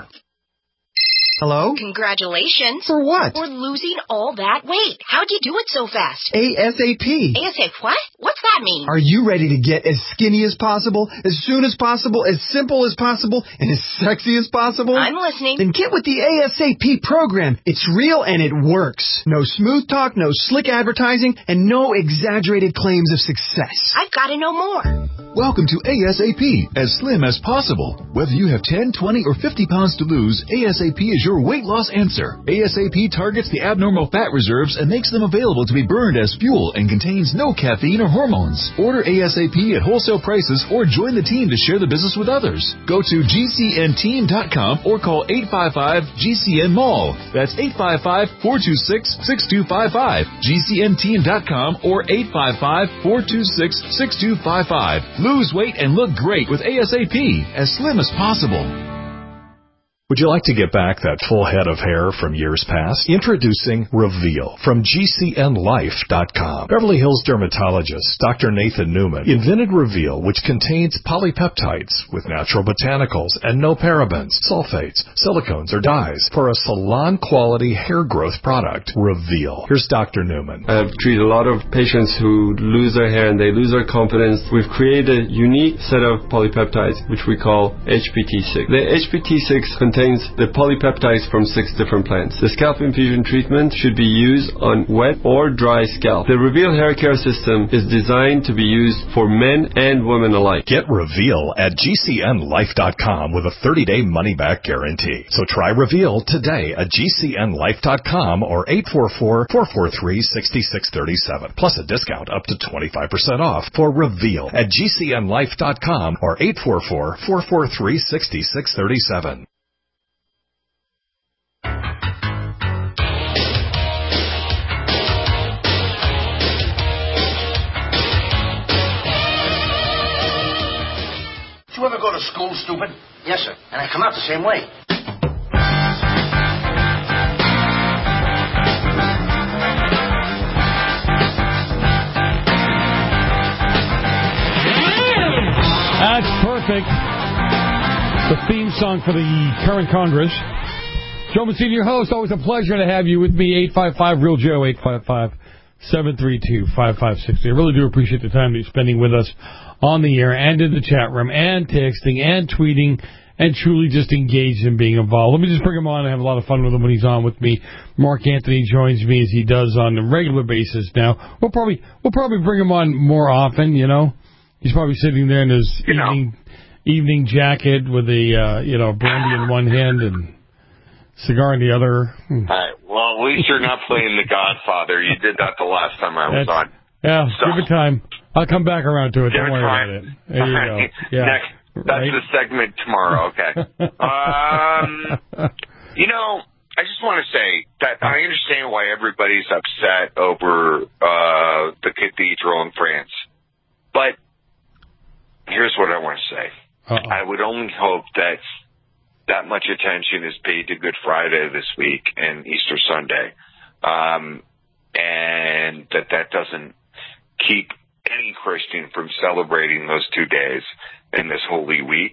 Hello? Congratulations. For what? For losing all that weight. How'd you do it so fast? ASAP. ASAP what? What's that mean? Are you ready to get as skinny as possible, as soon as possible, as simple as possible, and as sexy as possible? I'm listening. Then get with the ASAP program. It's real and it works. No smooth talk, no slick advertising, and no exaggerated claims of success. I've got to know more. Welcome to ASAP, as slim as possible. Whether you have ten, twenty, or fifty pounds to lose, ASAP is your weight loss answer. ASAP targets the abnormal fat reserves and makes them available to be burned as fuel and contains no caffeine or hormones. Order ASAP at wholesale prices or join the team to share the business with others. Go to G C N team dot com or call eight five five G C N mall. That's eight five five, four two six, six two five five. G C N team dot com or eight five five, four two six, six two five five. Lose weight and look great with ASAP, as slim as possible. Would you like to get back that full head of hair from years past? Introducing Reveal from G C N life dot com. Beverly Hills dermatologist Doctor Nathan Newman invented Reveal, which contains polypeptides with natural botanicals and no parabens, sulfates, silicones, or dyes for a salon-quality hair growth product. Reveal. Here's Doctor Newman. I've treated a lot of patients who lose their hair and they lose their confidence. We've created a unique set of polypeptides, which we call H P T six. The H P T six contains contains the polypeptides from six different plants. The scalp infusion treatment should be used on wet or dry scalp. The Reveal hair care system is designed to be used for men and women alike. Get Reveal at G C N life dot com with a thirty-day money-back guarantee. So try Reveal today at G C N life dot com or eight four four, four four three, six six three seven, plus a discount up to twenty-five percent off for Reveal at G C N life dot com or eight four four, four four three, six six three seven. Did you ever go to school, stupid? Yes, sir. And I come out the same way. That's perfect. The theme song for the current Congress. Joe Messina, your host. Always a pleasure to have you with me. eight five five real Joe, eight five five, seven three two, five five six zero. I really do appreciate the time that you're spending with us on the air and in the chat room and texting and tweeting and truly just engaged in being involved. Let me just bring him on and have a lot of fun with him when he's on with me. Mark Anthony joins me as he does on a regular basis now. We'll probably we'll probably bring him on more often, you know. He's probably sitting there in his you evening know. evening jacket with a uh, you know brandy in one hand and cigar in the other. All right. Well, at least you're not playing The Godfather. You did that the last time I was That's, on. Yeah, so. give it time. I'll come back around to it. Give Don't it worry time. about it. There you go. Yeah. Next, that's right? the segment tomorrow. Okay. um, you know, I just want to say that I understand why everybody's upset over uh, the cathedral in France, but here's what I want to say. Uh-oh. I would only hope that that much attention is paid to Good Friday this week and Easter Sunday, um, and that that doesn't keep any Christian from celebrating those two days in this Holy Week.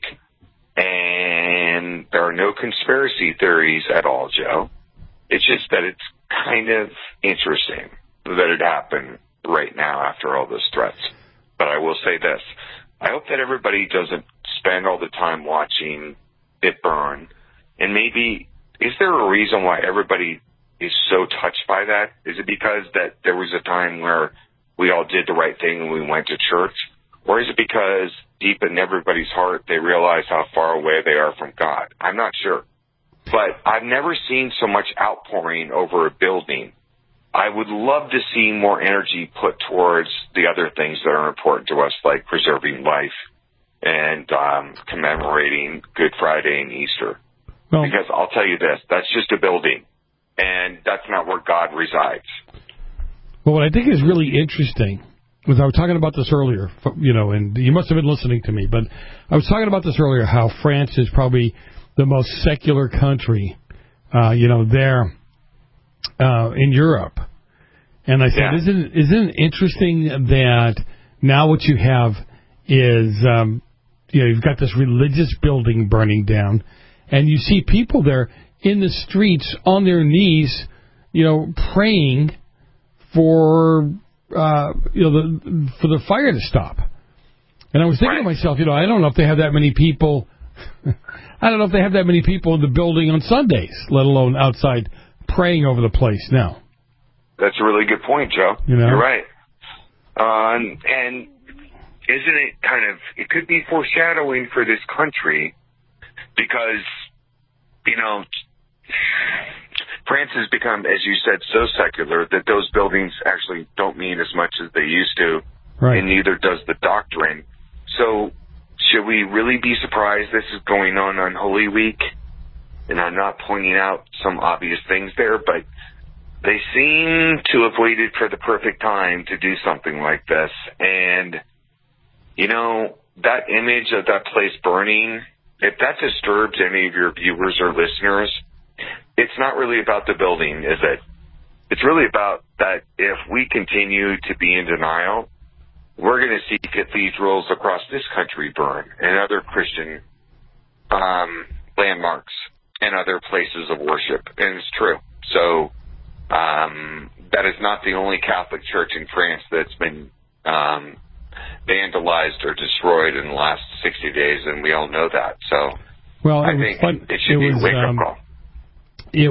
And there are no conspiracy theories at all, Joe. It's just that it's kind of interesting that it happened right now after all those threats. But I will say this. I hope that everybody doesn't spend all the time watching it burn. And maybe, is there a reason why everybody is so touched by that? Is it because that there was a time where we all did the right thing and we went to church? Or is it because deep in everybody's heart they realize how far away they are from God? I'm not sure. But I've never seen so much outpouring over a building. I would love to see more energy put towards the other things that are important to us, like preserving life and um, commemorating Good Friday and Easter. Well, because I'll tell you this, that's just a building, and that's not where God resides. Well, what I think is really interesting was I was talking about this earlier, you know, and you must have been listening to me, but I was talking about this earlier, how France is probably the most secular country, uh, you know, there uh, in Europe. And I said, yeah. isn't, isn't it interesting that now what you have is, um, you know, you've got this religious building burning down, and you see people there in the streets on their knees, you know, praying for, uh, you know, the, for the fire to stop. And I was thinking right. to myself, you know, I don't know if they have that many people, I don't know if they have that many people in the building on Sundays, let alone outside praying over the place now. That's a really good point, Joe. You know? You're right. Um, and isn't it kind of, it could be foreshadowing for this country because, you know, France has become, as you said, so secular that those buildings actually don't mean as much as they used to, right. and neither does the doctrine. So should we really be surprised this is going on on Holy Week? And I'm not pointing out some obvious things there, but they seem to have waited for the perfect time to do something like this. And, you know, that image of that place burning, if that disturbs any of your viewers or listeners, it's not really about the building, is it? It's really about that if we continue to be in denial, we're going to see cathedrals across this country burn and other Christian um, landmarks and other places of worship. And it's true. So um, that is not the only Catholic church in France that's been um, vandalized or destroyed in the last sixty days, and we all know that. So well, I it think fun. it should it be was, a wake-up um, call. It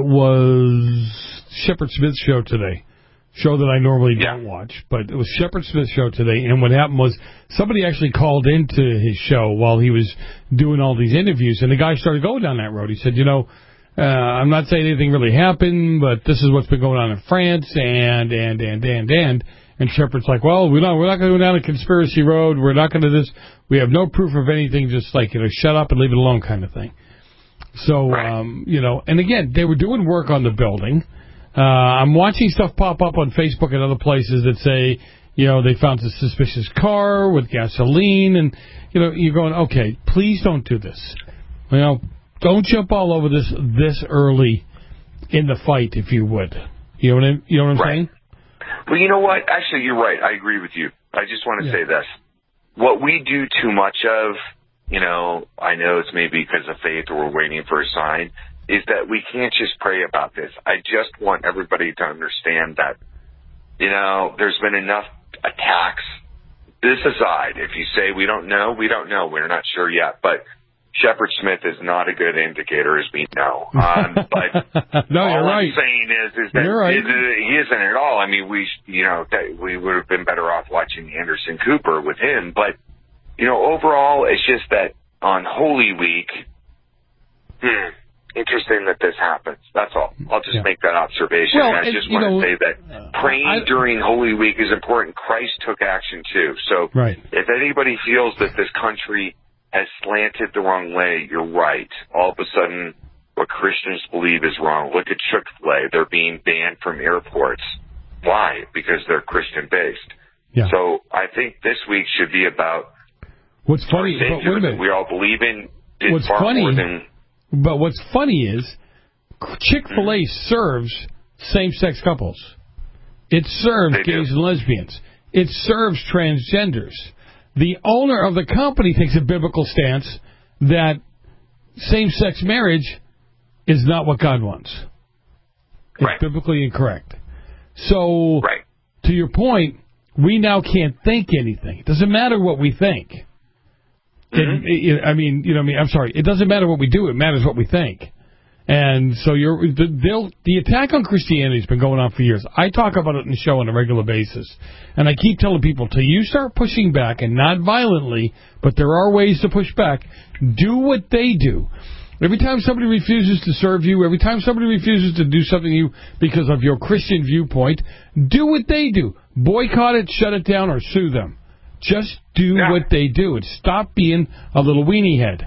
was Shepard Smith's show today, show that I normally yeah. don't watch, but it was Shepard Smith's show today, and what happened was somebody actually called into his show while he was doing all these interviews, and the guy started going down that road. He said, you know, uh, I'm not saying anything really happened, but this is what's been going on in France, and, and, and, and, and, and Shepard's like, well, we're not, we're not going to go down a conspiracy road, we're not going to this, we have no proof of anything, just like, you know, shut up and leave it alone kind of thing. So, right. um, you know, and again, they were doing work on the building. Uh, I'm watching stuff pop up on Facebook and other places that say, you know, they found a suspicious car with gasoline, and, you know, you're going, okay, please don't do this. You know, don't jump all over this this early in the fight, if you would. You know what I'm, you know what I'm right. saying? Well, you know what? Actually, you're right. I agree with you. I just want to yeah. say this. What we do too much of, you know, I know it's maybe because of faith or we're waiting for a sign, is that we can't just pray about this. I just want everybody to understand that, you know, there's been enough attacks. This aside, if you say we don't know, we don't know. We're not sure yet. But Shepard Smith is not a good indicator, as we know. Um, but no, all you're I'm right. saying is, is that you're right. it, he isn't at all. I mean, we, you know, that we would have been better off watching Anderson Cooper with him. But, you know, overall, it's just that on Holy Week, hmm, interesting that this happens. That's all. I'll just yeah. make that observation. Well, I and, just want to know, say that praying I, during Holy Week is important. Christ took action too. So right. if anybody feels that this country has slanted the wrong way, you're right. All of a sudden, what Christians believe is wrong. Look at Chick-fil-A. They're being banned from airports. Why? Because they're Christian-based. Yeah. So I think this week should be about what's funny. Savior But wait a minute. that we all believe in did what's far funny, more than. But what's funny is Chick-fil-A mm-hmm. serves same-sex couples. It serves they gays do. and lesbians. It serves transgenders. The owner of the company takes a biblical stance that same-sex marriage is not what God wants. It's right. biblically incorrect. So, right. to your point, we now can't think anything. It doesn't matter what we think. Mm-hmm. It, it, I mean, you know, I mean, I'm sorry. It doesn't matter what we do. It matters what we think. And so you're the, the attack on Christianity has been going on for years. I talk about it in the show on a regular basis. And I keep telling people, till you start pushing back, and not violently, but there are ways to push back, do what they do. Every time somebody refuses to serve you, every time somebody refuses to do something to you because of your Christian viewpoint, do what they do. Boycott it, shut it down, or sue them. Just do yeah. what they do and stop being a little weenie head.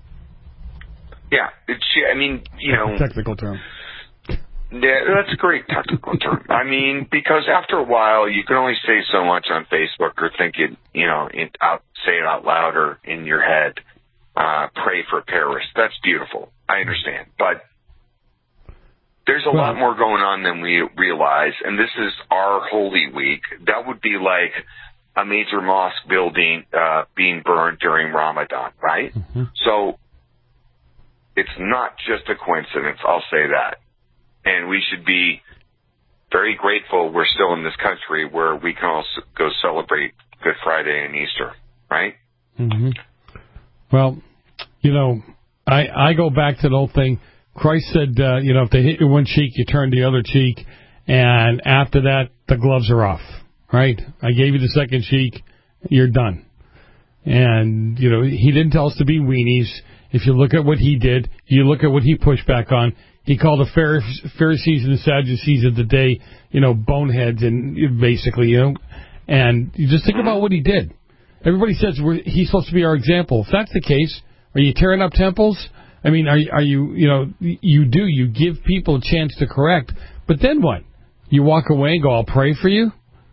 Yeah, it's, I mean, you know... Technical term. Yeah, that's a great technical term. I mean, because after a while, you can only say so much on Facebook or think it, you know, it out, say it out loud or in your head. Uh, pray for Paris. That's beautiful. I understand. But there's a well, lot more going on than we realize, and this is our Holy Week. That would be like a major mosque building uh, being burned during Ramadan, right? Mm-hmm. So it's not just a coincidence, I'll say that. And we should be very grateful we're still in this country where we can also go celebrate Good Friday and Easter, right? Mm-hmm. Well, you know, I I go back to the whole thing. Christ said, uh, you know, if they hit your one cheek, you turn the other cheek. And after that, the gloves are off, right? I gave you the second cheek. You're done. And, you know, he didn't tell us to be weenies. If you look at what he did, you look at what he pushed back on. He called the Pharisees and the Sadducees of the day, you know, boneheads, and basically, you know. And you just think about what he did. Everybody says we're, he's supposed to be our example. If that's the case, are you tearing up temples? I mean, are, are you, you know, you do. You give people a chance to correct. But then what? You walk away and go, I'll pray for you?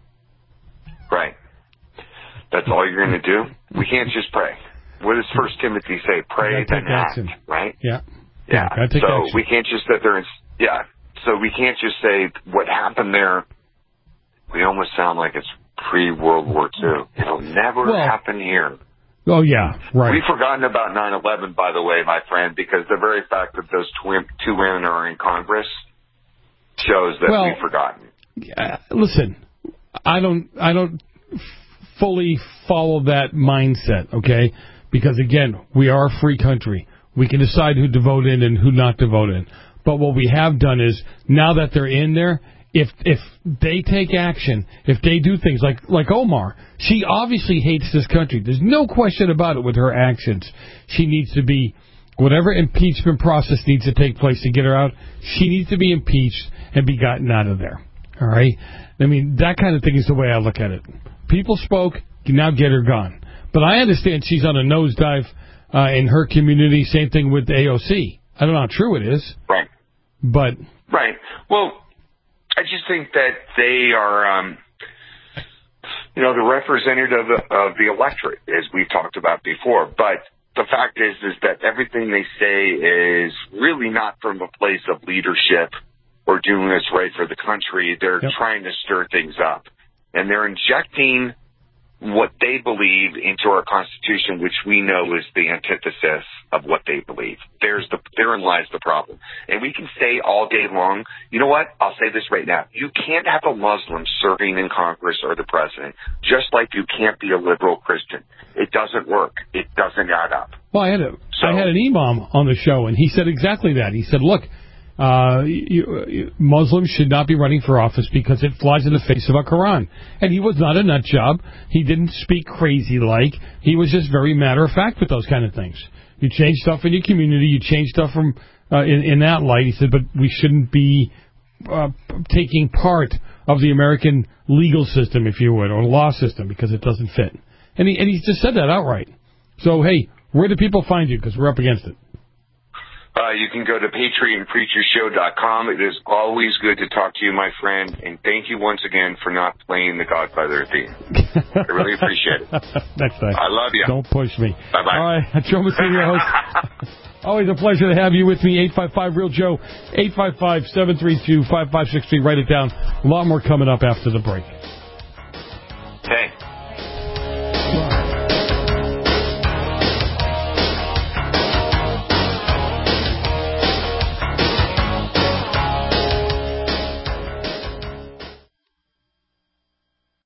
Right. That's all you're going to do? We can't just pray. What does First Timothy say? Pray, then act, right? Yeah. Yeah, yeah take so action. we can't just sit there and, yeah, so we can't just say what happened there. We almost sound like it's pre-World War Two. It'll never well, happen here. Oh, yeah, right. We've forgotten about nine eleven, by the way, my friend, because the very fact that those twin, two women are in Congress shows that well, we've forgotten. Uh, listen, I don't, I don't fully follow that mindset, okay? Because, again, we are a free country. We can decide who to vote in and who not to vote in. But what we have done is, now that they're in there, if if they take action, if they do things like, like Omar, she obviously hates this country. There's no question about it with her actions. She needs to be, whatever impeachment process needs to take place to get her out, she needs to be impeached and be gotten out of there. All right? I mean, that kind of thing is the way I look at it. People spoke, now get her gone. But I understand she's on a nosedive uh, in her community. Same thing with A O C. I don't know how true it is. Right. But. Right. Well, I just think that they are, um, you know, the representative of the electorate, as we've talked about before. But the fact is, is that everything they say is really not from a place of leadership or doing what's right for the country. They're yep. trying to stir things up. And they're injecting what they believe into our Constitution, which we know is the antithesis of what they believe. There's the, therein lies the problem. And we can say all day long, you know what? I'll say this right now. You can't have a Muslim serving in Congress or the president, just like you can't be a liberal Christian. It doesn't work. It doesn't add up. Well, I had a, so, I had an imam on the show, and he said exactly that. He said, look, Uh, you, you, Muslims should not be running for office because it flies in the face of our Quran. And he was not a nut job. He didn't speak crazy like. He was just very matter of fact with those kind of things. You change stuff in your community. You change stuff from uh, in, in that light. He said, but we shouldn't be uh, taking part of the American legal system, if you would, or law system, because it doesn't fit. And he, and he just said that outright. So, hey, where do people find you? Because we're up against it. Uh, you can go to patriot preacher show dot com. It is always good to talk to you, my friend, and thank you once again for not playing the Godfather theme. I really appreciate it. Next time. I love you. Don't push me. Bye-bye. All right, Joe Messina, your host. Always a pleasure to have you with me. eight five five real Joe, eight five five, seven three two, five five six three. Write it down. A lot more coming up after the break.